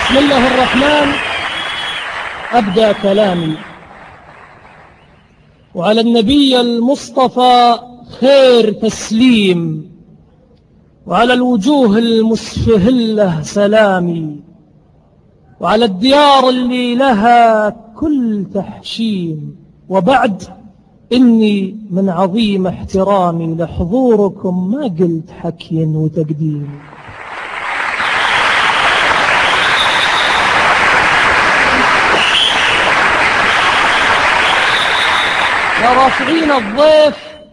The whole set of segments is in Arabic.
بسم الله الرحمن أبدأ كلامي. وعلى النبي المصطفى خير تسليم، وعلى الوجوه المسفهلة سلامي، وعلى الديار اللي لها كل تحشيم. وبعد إني من عظيم احترامي لحضوركم ما قلت حكي وتقديم. يا رافعين الضيف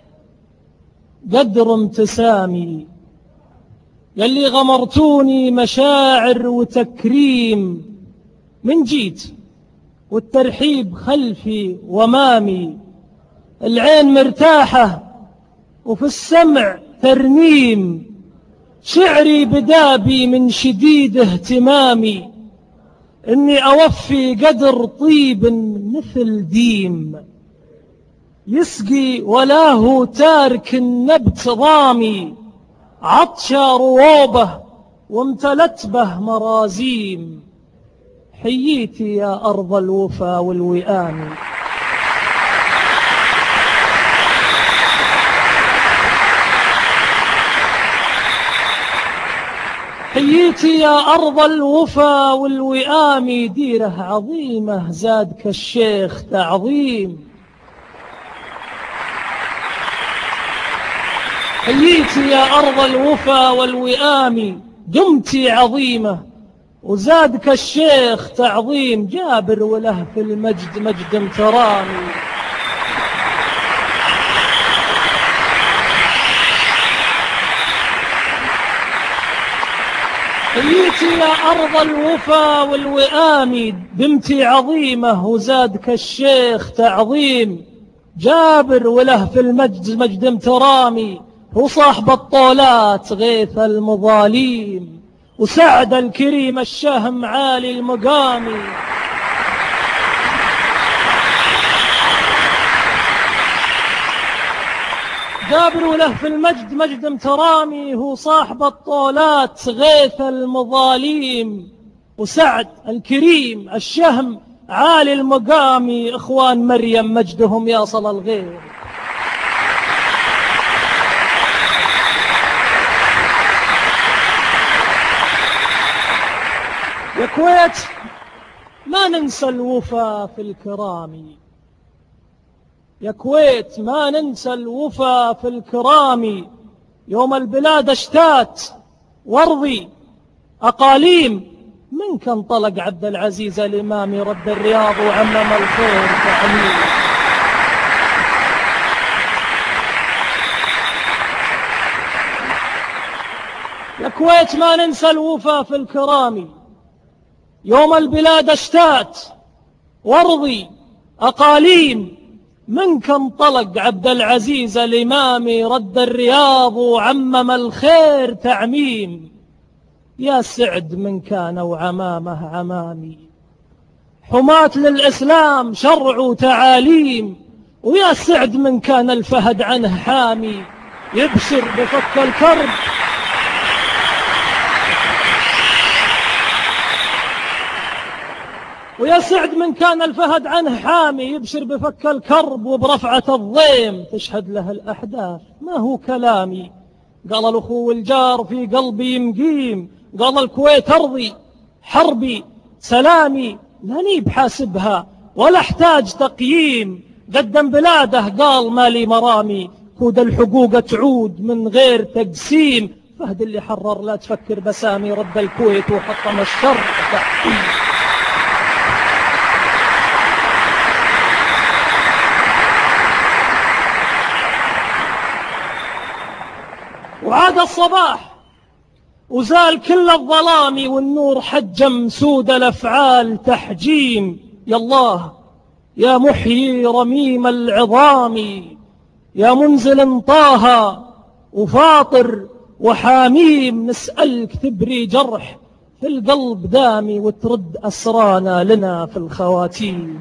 قدر امتسامي، يلي غمرتوني مشاعر وتكريم، من جيت والترحيب خلفي ومامي، العين مرتاحة وفي السمع ترنيم، شعري بدابي من شديد اهتمامي، إني أوفي قدر طيب مثل ديم، يسقي وله تارك النبت ضامي، عطشة رووبه وامتلت به مرازيم. حييتي يا أرض الوفا والوئام، حييتي يا أرض الوفا والوئام، ديره عظيمة زادك الشيخ تعظيم. حييتي يا أرض الوفا والوئام، دمتي عظيمة وزادك الشيخ تعظيم، جابر وله في المجد مجد امترامي. حييتي يا أرض الوفا والوئام، دمتي عظيمة وزادك الشيخ تعظيم، جابر وله في المجد مجد امترامي، هو صاحب الطولات غيث المظاليم، وسعد الكريم الشهم عالي المقام. جابر وله في المجد مجد امترامي، هو صاحب الطولات غيث المظاليم، وسعد الكريم الشهم عالي المقام. إخوان مريم مجدهم يصل الغير، يا كويت ما ننسى الوفا في الكرام، يا كويت ما ننسى الوفا في الكرام. يوم البلاد اشتات وارضي أقاليم، منك انطلق عبد العزيز الإمامي، رد الرياض وعمم الخير تعميم. يا كويت ما ننسى الوفا في الكرام، يوم البلاد اشتات وارضي أقاليم، منك انطلق عبد العزيز الإمامي، رد الرياض وعمم الخير تعميم. يا سعد من كان وعمامه عمامي، حماة للإسلام شرع وتعاليم، ويا سعد من كان الفهد عنه حامي، يبشر بفك الكرب. ويا سعد من كان الفهد عنه حامي، يبشر بفك الكرب وبرفعة الضيم، تشهد له الأحداث ما هو كلامي. قال الأخو والجار في قلبي مقيم، قال الكويت أرضي حربي سلامي، لاني بحاسبها ولا احتاج تقييم. قدم بلاده قال مالي مرامي، كود الحقوق تعود من غير تقسيم. فهد اللي حرر لا تفكر بسامي، رد الكويت وحطم الشر تحكيم. وعاد الصباح وزال كل الظلام، والنور حجم سود الأفعال تحجيم. يا الله يا محيي رميم العظام، يا منزل طه وفاطر وحاميم، نسألك تبري جرح في القلب دامي، وترد أسرانا لنا في الخواتيم.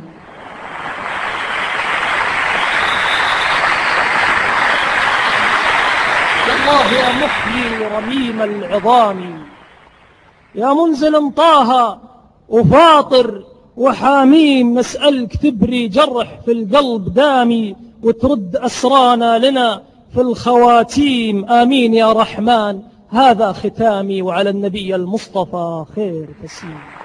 الله يا محيي رميم العظام، يا منزل طه وفاطر وحاميم نسألك تبري جرح في القلب دامي وترد أسرانا لنا في الخواتيم. آمين يا رحمن. هذا ختامي، وعلى النبي المصطفى خير تسليم.